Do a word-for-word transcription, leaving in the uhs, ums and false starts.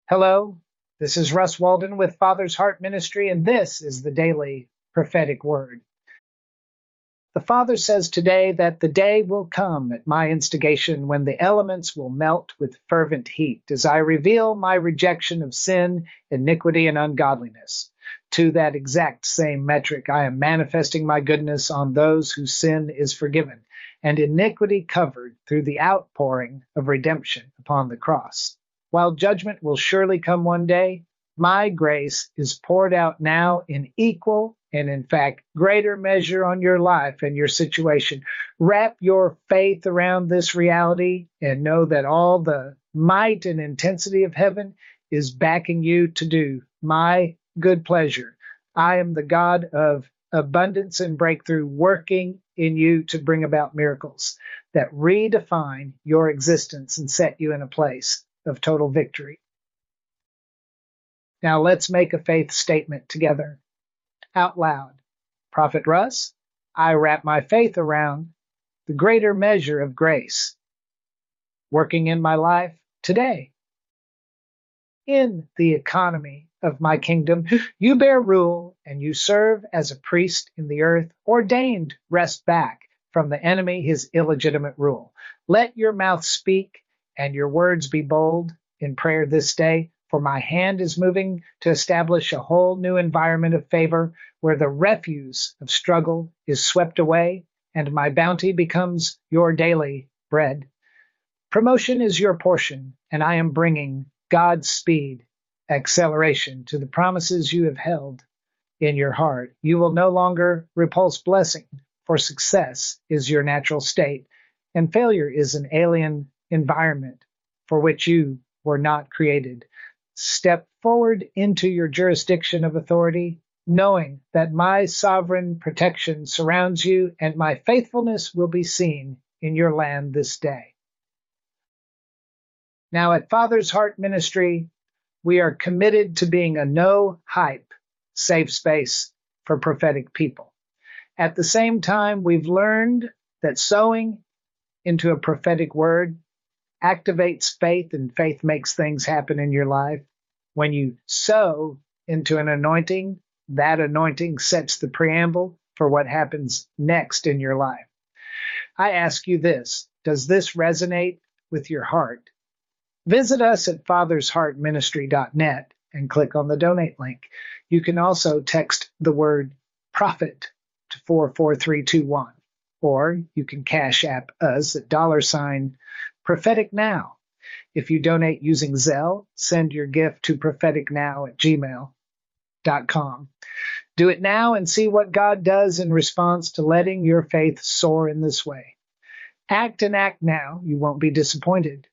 Hello, this is Russ Walden with Father's Heart Ministry, and this is the Daily Prophetic Word. The Father says today that the day will come at my instigation when the elements will melt with fervent heat as I reveal my rejection of sin, iniquity, and ungodliness. To that exact same metric, I am manifesting my goodness on those whose sin is forgiven and iniquity covered through the outpouring of redemption upon the cross. While judgment will surely come one day, my grace is poured out now in equal and, in fact, greater measure on your life and your situation. Wrap your faith around this reality and know that all the might and intensity of heaven is backing you to do my good pleasure. I am the God of abundance and breakthrough, working in you to bring about miracles that redefine your existence and set you in a place of total victory. Now let's make a faith statement together, out loud. Prophet Russ, I wrap my faith around the greater measure of grace working in my life today. In the economy of my kingdom, you bear rule and you serve as a priest in the earth, ordained wrest back from the enemy his illegitimate rule. Let your mouth speak and your words be bold in prayer this day, for my hand is moving to establish a whole new environment of favor where the refuse of struggle is swept away and my bounty becomes your daily bread. Promotion is your portion, and I am bringing God's speed, acceleration to the promises you have held in your heart. You will no longer repulse blessing, for success is your natural state, and failure is an alien environment for which you were not created. Step forward into your jurisdiction of authority, knowing that my sovereign protection surrounds you and my faithfulness will be seen in your land this day. Now at Father's Heart Ministry, we are committed to being a no-hype safe space for prophetic people. At the same time, we've learned that sowing into a prophetic word activates faith, and faith makes things happen in your life. When you sow into an anointing, that anointing sets the preamble for what happens next in your life. I ask you this, does this resonate with your heart? Visit us at fathers heart ministry dot net and click on the donate link. You can also text the word prophet to four four three two one, or you can cash app us at dollar sign prophetic now. If you donate using Zelle, send your gift to prophetic now at gmail dot com. Do it now and see what God does in response to letting your faith soar in this way. Act and act now. You won't be disappointed.